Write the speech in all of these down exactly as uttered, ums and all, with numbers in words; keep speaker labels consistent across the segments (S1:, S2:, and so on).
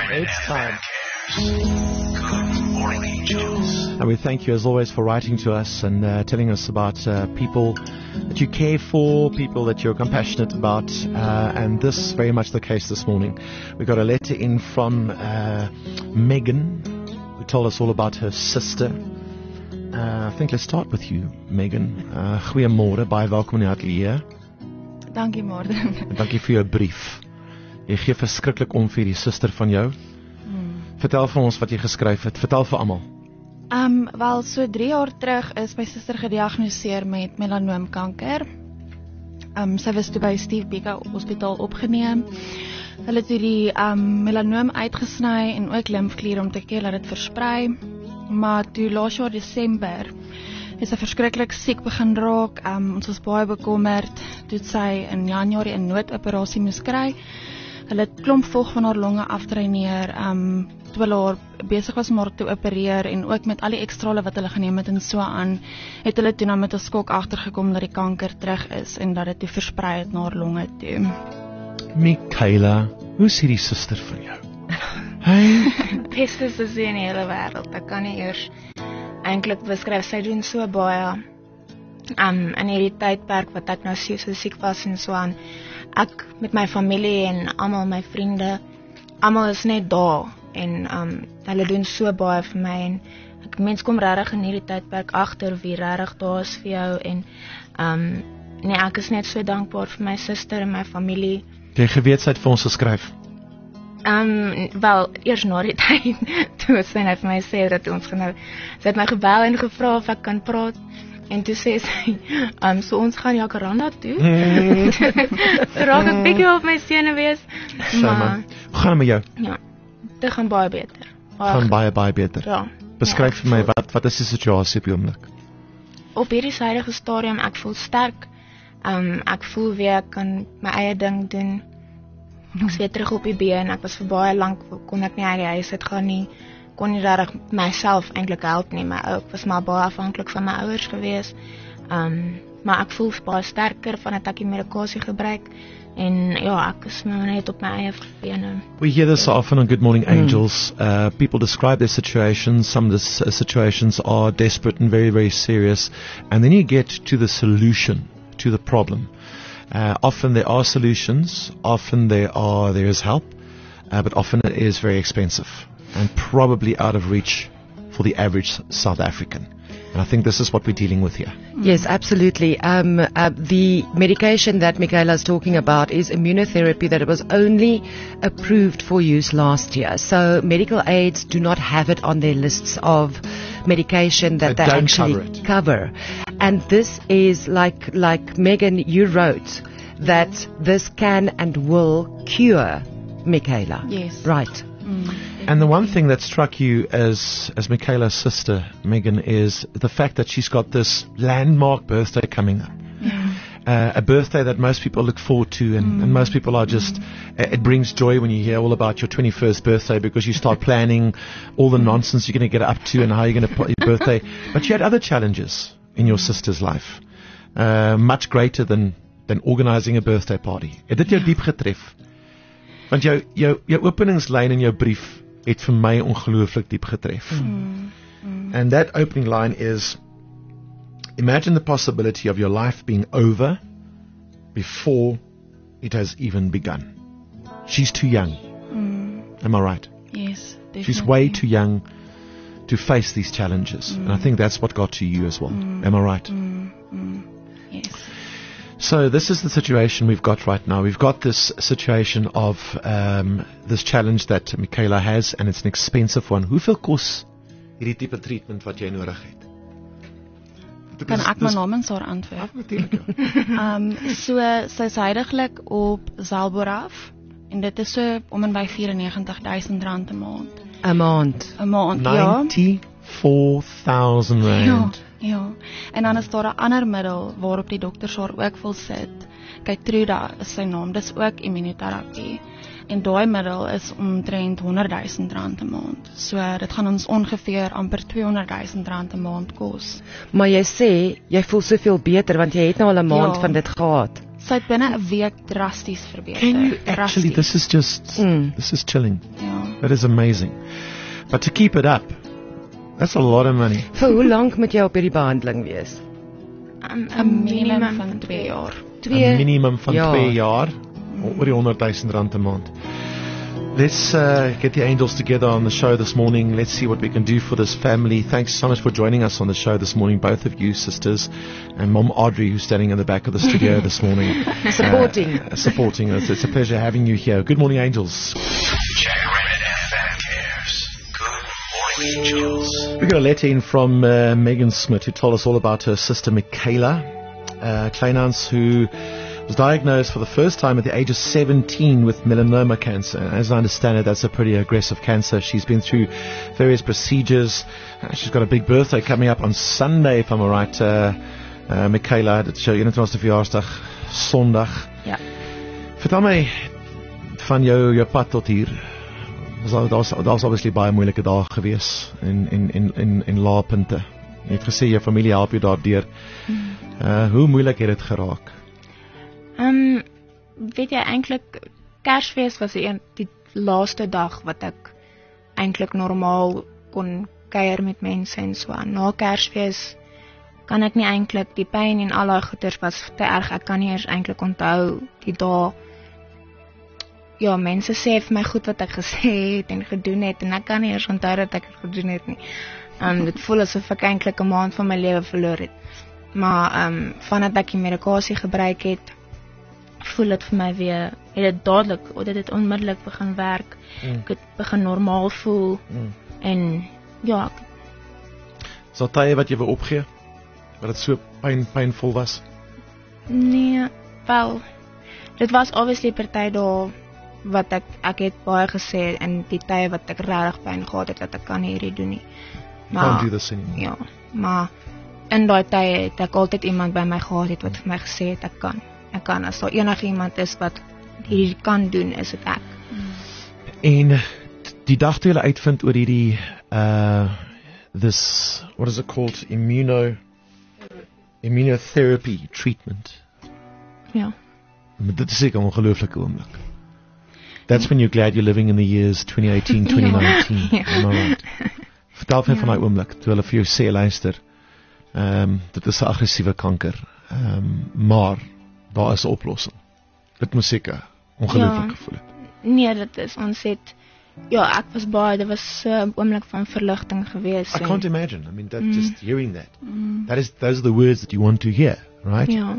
S1: It's time.
S2: Good morning, angels.
S1: And we thank you as always for writing to us and uh, telling us about uh, people that you care for, people that you're compassionate about, uh, and this is very much the case this morning. We got a letter in from uh, Megan, who told us all about her sister. Uh, I think let's start with you, Megan. Uh, Goeiemôre, baie welkom in die ateljee.
S3: Dankie, Morten.
S1: Dankie vir jou brief. Jy gee verskriklik om vir die suster van jou. Hmm. Vertel vir ons wat jy geskryf het. Vertel vir almal.
S3: Um, wel, so drie jaar terug is my suster gediagnoseer met melanoomkanker. Um, sy was toe by Steve Biko Hospitaal opgeneem. Hulle het toe die um, melanoom uitgesny en ook lymfklier om te keer dat dit versprei. Maar toe laas jaar Desember is sy verskriklik siek begin raak. Um, ons was baie bekommerd toe sy in Januarie 'n noodoperasie moes kry. Hulle het klomp volg van haar longe afdreineer. Um, toe hulle haar besig was om haar te opereer en ook met al die ekstrale wat hulle geneem het en so aan, het hulle toe nou met 'n skok agtergekom dat die kanker terug is en dat dit toe versprei het na haar longe toe.
S1: Michaela, hoe is hierdie suster van jou? Hey.
S4: Beste sussie in die hele wêreld. Ek kan nie eers eintlik beskryf. Sy doen so baie. Um, in hierdie tydperk wat ek nou so, so siek was en so aan. Ek met my familie en almal my vriende, almal is net daar en um, hulle doen so baie vir my en ek mens kom regtig in hierdie tydperk agter wie regtig daar is vir jou en um, nee, ek is net so dankbaar vir my suster en my familie.
S1: Jy geweet sy het vir ons geskryf.
S4: Um, wel, eers na die tyd, toe sy net vir my sê dat ons gaan, sy het my gebel en gevra of ek kan praat. En toe sê sy, um, so ons gaan Jacaranda toe. Mm. Raak ek bietjie op my sene wees. Maar,
S1: hoe gaan het met jou?
S4: Ja, dit gaan baie beter.
S1: Baie gaan baie, baie beter.
S4: Ja.
S1: Beskryf
S4: ja,
S1: vir my, wat, wat is die situasie op die oomblik?
S4: Op hierdie huidige stadium, ek voel sterk. Um, ek voel weer, ek kan my eie ding doen. Ek is weer terug op die been. Ek was vir baie lank, kon ek nie uit die huis uit gaan nie. Kon nie regtig myself eintlik help nie, maar ek was maar baie afhanklik van my ouers gewees. Um, maar ek voel baie sterker vandat ek die medikasie gebruik en ja, ek is nou net op my eie bene.
S1: We hear this often on Good Morning Angels. Mm. Uh, people describe their situations. Some of the uh, situations are desperate and very, very serious. And then you get to the solution to the problem. Uh, often there are solutions. Often there are there is help, uh, but often it is very expensive. And probably out of reach for the average South African. And I think this is what we're dealing with here.
S5: Yes, absolutely. Um, uh, the medication that Michaela is talking about is immunotherapy that was only approved for use last year. So medical aids do not have it on their lists of medication that
S1: they,
S5: they
S1: don't
S5: actually
S1: cover, it.
S5: cover. And this is like, like Megan, you wrote that this can and will cure Michaela.
S3: Yes.
S5: Right.
S3: Mm.
S1: And the one thing that struck you as as Michaela's sister, Megan, is the fact that she's got this landmark birthday coming up.
S3: Yeah.
S1: Uh, a birthday that most people look forward to, and, mm. and most people are just, mm. it brings joy when you hear all about your twenty-first birthday, because you start planning all the nonsense you're going to get up to and how you're going to put your birthday. But you had other challenges in your sister's life, uh, much greater than, than organizing a birthday party. Het dit jou diep getref? Want jou, jou, jou openingslyn in jou brief het vir my ongelooflik diep getref.
S3: Mm. Mm.
S1: And that opening line is, imagine the possibility of your life being over before it has even begun. She's too young.
S3: Mm.
S1: Am I right?
S3: Yes, definitely.
S1: She's way too young to face these challenges. Mm. And I think that's what got to you as well. Mm. Am I right?
S3: Mm. Mm. Yes.
S1: So this is the situation we've got right now. We've got this situation of um, this challenge that Michaela has, and it's an expensive one. Hoeveel kos hierdie tipe treatment wat jy nodig het?
S3: Kan ek my namens haar antwoord?
S1: Natuurlijk, ja.
S3: um, so, sy is huidiglik op Zalboraf, en dit is so om en by vyfennegentig duisend rand 'n maand.
S5: 'n maand.
S3: 'n maand, ja.
S1: ninety-four thousand rand.
S3: Ja. Ja, en dan is daar 'n ander middel waarop die dokters haar ook wil sit. Keytruda is sy naam, dis ook immunoterapie. En daai middel is omtrent honderd duisend rand 'n maand. So dit gaan ons ongeveer amper tweehonderd duisend rand 'n maand kos.
S5: Maar jy sê jy voel soveel beter want jy het nou al 'n maand
S3: ja.
S5: van dit gehad.
S3: Sy het binne 'n week drasties verbeter.
S1: Can you actually,
S3: drasties.
S1: this is just, mm. this is chilling.
S3: Ja.
S1: That is amazing. But to keep it up, that's a lot of money.
S5: Vir hoe lank moet jy op hierdie behandeling wees?
S4: Um,
S3: 'n minimum van twee jaar.
S1: Een minimum van
S5: Ja.
S1: twee jaar, oor die honderdduisend rand 'n maand. Let's uh, get the angels together on the show this morning. Let's see what we can do for this family. Thanks so much for joining us on the show this morning, both of you sisters, and Mom Audrey, who's standing in the back of the studio this morning.
S5: Supporting.
S1: Uh, supporting us. It's a pleasure having you here. Good morning, angels.
S2: Jared F M cares. Good morning, angels.
S1: We got a letter in from uh, Megan Smith, who told us all about her sister Michaela uh, Kleinans, who was diagnosed for the first time at the age of seventeen with melanoma cancer. And as I understand it, that's a pretty aggressive cancer. She's been through various procedures. Uh, she's got a big birthday coming up on Sunday, if I'm alright. Uh, uh, Michaela, dit is jou eenentwintigste verjaarsdag, Sondag.
S4: Ja.
S1: Vertel my van jou, jou pad tot hier. Daar's daar's obviously baie moeilike dae gewees en en en en en laepunte. Jy het gesê jou familie help jou daardeur. Uh, hoe moeilik het dit geraak?
S4: Um, weet jy, eintlik Kersfees was die, een, die laaste dag wat ek eintlik normaal kon kuier met mense en so aan. Na Kersfees kan ek nie eintlik, die pyn en al daai goeters was te erg. Ek kan nie eers eintlik onthou die dae. Ja, mense sê vir my goed wat ek gesê het en gedoen het en ek kan nie eers onthou dat ek dit gedoen het nie. Um, dit voel asof ek eintlik 'n maand van my lewe verloor het. Maar um, vandat ek die medikasie gebruik het, voel dit vir my weer, het dit dadelik, of dit het onmiddellik begin werk.
S1: Mm.
S4: Ek het begin normaal voel.
S1: Mm.
S4: En ja, ek,
S1: Is daar tye wat jy wil opgee? Wat dit so pyn, pynvol was?
S4: nee, wel, dit was obviously party dae wat ek, ek het baie gesê, en die tye wat ek regtig pyn gehad het, dat ek kan nie hierdie doen nie.
S1: Can't do this anymore.
S4: Ja, maar in daai tye het ek altyd iemand by my gehad het wat vir my gesê het ek kan. Ek kan, as daar enige iemand is wat hierdie kan doen, is dit ek.
S1: En die dag toe hulle uitvind oor hierdie uh this, what is it called, immuno immunotherapy treatment.
S4: Ja.
S1: Maar dit is seker 'n ongelooflike oomblik. That's when you're glad you're living in the years twenty eighteen, twenty nineteen.
S4: Ja.
S1: Am I right? Vertel my
S4: Ja.
S1: van daai oomblik toe hulle vir jou sê, luister, ehm um, dit is 'n aggressiewe kanker. Ehm um, maar daar is 'n oplossing. Dit moet seker ongelooflik
S4: Ja.
S1: gevoel het.
S4: Nee, dit is, ons het, ja, ek was baie, dit was so 'n oomblik van verligting geweest.
S1: I can't imagine. I mean, that
S4: Mm.
S1: just hearing that. That is, those are the words that you want to hear, right?
S4: Ja,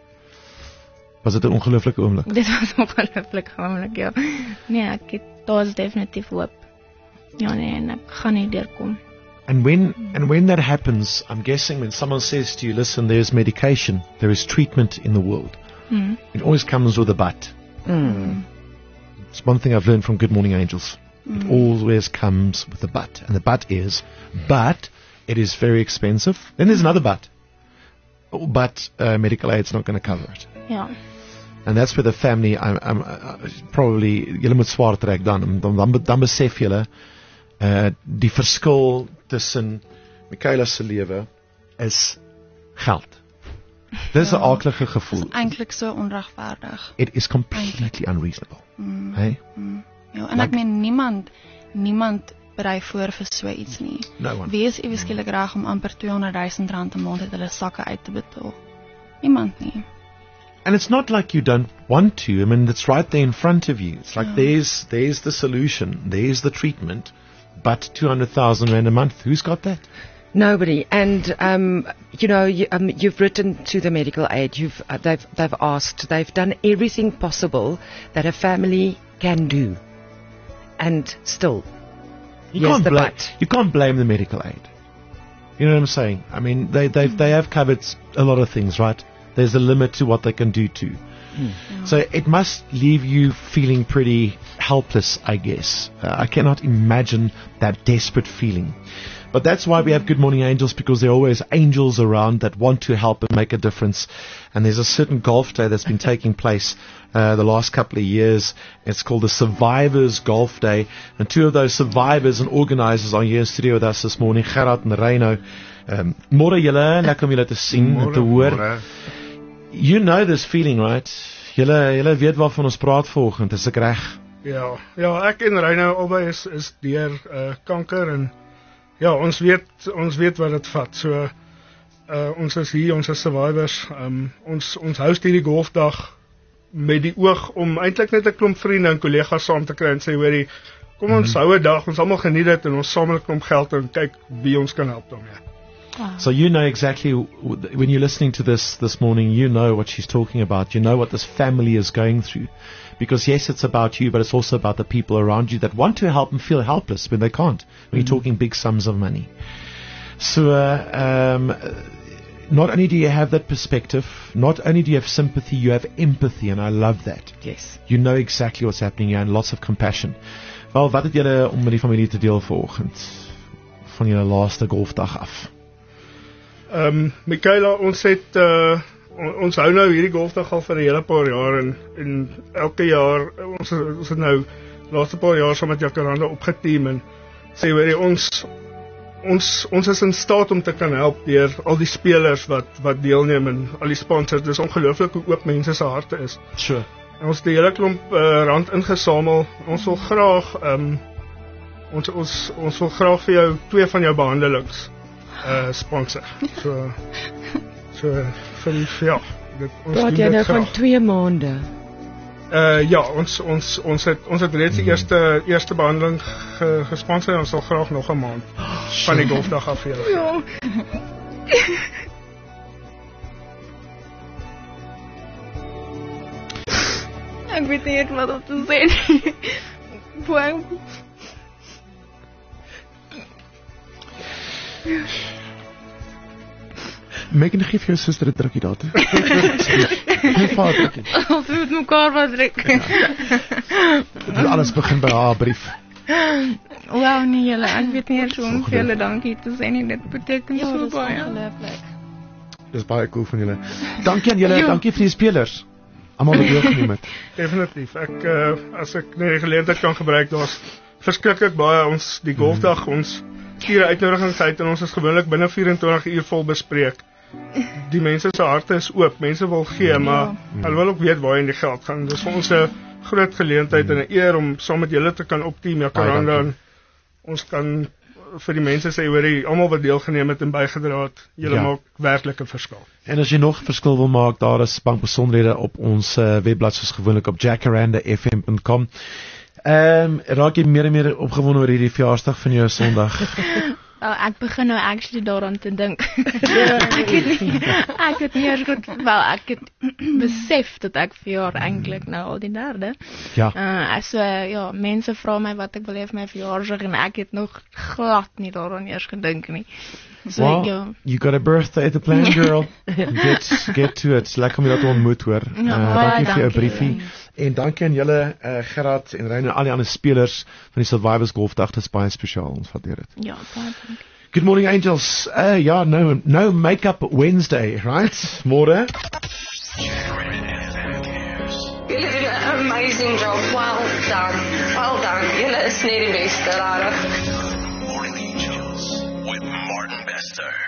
S1: Was dit 'n ongelooflike oomblik?
S4: dit was ongelooflik oomblik, ja. Nee, ek het, daar is definitief hoop. Ja, nee, en ek gaan nie deurkom.
S1: And when and when that happens, I'm guessing when someone says to you, listen, there's medication, there is treatment in the world,
S4: Hmm.
S1: it always comes with a but.
S5: Mm.
S1: It's one thing I've learned from Good Morning Angels. It always comes with a but. And the but is, but it is very expensive. Then there's another but. Oh, but uh, medical aid's not going to cover it.
S4: Ja,
S1: And that's where the family, I'm, I'm uh, probably, julle moet swaar trek dan, dan, dan, dan besef julle, uh, die verskil tussen Michaela se lewe is geld. Dis 'n aaklige gevoel.
S3: Eintlik so onregverdig.
S1: It is completely unreasonable.
S3: Mm.
S1: Hey?
S3: Mm. Ja, en
S1: Like-
S3: ek meen niemand niemand berei voor vir so iets nie.
S1: No one.
S3: Wie is ewe skielik reg om amper tweehonderdduisend rand 'n maand uit hulle sakke uit te betaal? Niemand nie.
S1: And it's not like you don't want to. I mean, it's right there in front of you. It's like
S3: Yeah.
S1: there's there's the solution, there's the treatment, but two hundred thousand rand a month, who's got that?
S5: Nobody. And um, you know, you, um, you've written to the medical aid. You've uh, they've they've asked. They've done everything possible that a family can do, and still,
S1: You
S5: yes,
S1: can't
S5: the
S1: blame
S5: but.
S1: you can't blame the medical aid. You know what I'm saying? I mean, they they they have covered a lot of things, right? There's a limit to what they can do too. So it must leave you feeling pretty helpless, I guess. Uh, I cannot imagine that desperate feeling. But that's why we have Good Morning Angels, because there are always angels around that want to help and make a difference. And there's a certain golf day that's been taking place uh, the last couple of years. It's called the Survivors Golf Day. And two of those survivors and organizers are here in studio with us this morning, Gerard and Reino. Um, Môre julle, lekker om julle te sien en te hoor. You know this feeling, right? Julle julle weet waarvan ons praat vanoggend, is ek reg?
S6: Ja, ja, ek en Reino albei is is deur uh, kanker en ja, ons weet ons weet wat dit vat. So uh, ons is hier, ons is survivors. Um, ons ons host hierdie golfdag met die oog om eintlik net 'n klomp vriende en kollegas saam te kry en sê hoorie, kom ons mm-hmm. hou 'n dag, ons almal geniet dit en ons samel 'n klomp geld en kyk wie ons kan help daarmee.
S3: Wow.
S1: So you know exactly, when you're listening to this this morning, you know what she's talking about. You know what this family is going through. Because yes, it's about you, but it's also about the people around you that want to help and feel helpless when they can't. When mm-hmm. you're talking big sums of money. So, uh, um, not only do you have that perspective, not only do you have sympathy, you have empathy, and I love that.
S5: Yes.
S1: You know exactly what's happening here and lots of compassion. Wel, wat het julle om met die familie te deel vanoggend van julle laaste golfdag af?
S6: Ehm, um, Michaela, ons het uh, on, ons hou nou hierdie golfdag al vir 'n hele paar jaar en en elke jaar ons ons het nou laaste paar jaar saam met Jacaranda opgeteam en sê hoor ons ons ons is in staat om te kan help deur al die spelers wat wat deelneem en al die sponsors. Dis ongelooflik hoe oop mense se harte is.
S1: Sure.
S6: En ons het 'n hele klomp uh, rand ingesamel. Ons wil graag ehm um, ons ons ons wil graag vir jou twee van jou behandelings uh sponsor. So so vir ja, dit ons
S5: Praat
S6: doen
S5: jy
S6: dit
S5: nou
S6: graag.
S5: van twee maande?
S6: Uh ja, ons ons ons het ons het reeds die eerste eerste behandeling ge, gesponsor en ons sal graag nog 'n maand van die golfdag af vir jou.
S4: Ja. Ek weet nie wat om te sê nie. Wow.
S1: Megan, geef jou suster 'n drukkie daar toe. Geef haar 'n drukkie.
S4: Ons moet mekaar wat druk.
S1: Dit alles begin by haar brief.
S4: Wow, nee julle, ek weet nie eers hoe om vir julle dankie te sê nie. Dit beteken
S3: Ja,
S4: so
S3: dit is
S4: baie.
S3: ongelooflik.
S1: Dis baie cool van julle. Dankie aan julle, dankie vir die spelers. Almal wat deelgeneem het.
S6: Definitief. Ek uh, as ek net die geleentheid kan gebruik, daar's verskriklik baie ons die golfdag ons stuur uitnodigings uit en ons is gewoonlik binne vyf en twintig uur vol bespreek. Die mense se harte is oop, mense wil gee, maar hulle wil ook weet waarheen die geld gaan. Dis vir ons 'n groot geleentheid en 'n eer om saam met julle te kan opteam, Jacaranda, en ons kan vir die mense sê hoorie, almal wat deelgeneem het en bygedra het, julle
S1: Ja.
S6: maak werklik 'n verskil.
S1: En as jy nog 'n verskil wil maak, daar is bankbesonderhede op ons uh, webblad soos gewoonlik op jacaranda f m dot com. Ehm um, raak jy meer en meer opgewonde oor hierdie verjaarsdag van jou Sondag?
S4: Wel, ek begin nou actually daaraan te dink. ek het nie, ek het nie eers goed, wel, ek het besef dat ek verjaar eintlik nou al die derde.
S1: Ja.
S4: Uh, so, ja, mense vra my wat ek wil hê vir my verjaarsdag en ek het nog glad nie daaraan eers gedink nie. So,
S1: Well,
S4: ja.
S1: you got a birthday to plan, girl. Get get to it. Lekker om jou te ontmoet hoor.
S4: Ja,
S1: Uh,
S4: baie
S1: dankie vir jou
S4: dankie.
S1: briefie. En dankie aan julle uh, Gerard en Reine en al die ander spelers van die Survivors Golfdag. Dit is baie spesiaal. Ons waardeer dit.
S4: Ja, baie dankie.
S1: Good morning, Angels. Uh, ja, no no makeup Wednesday, right? Môre.
S7: Julle doen 'n amazing job. Well done. Well done. Julle is net die beste, regtig.
S2: Morning Angels with Martin Bester.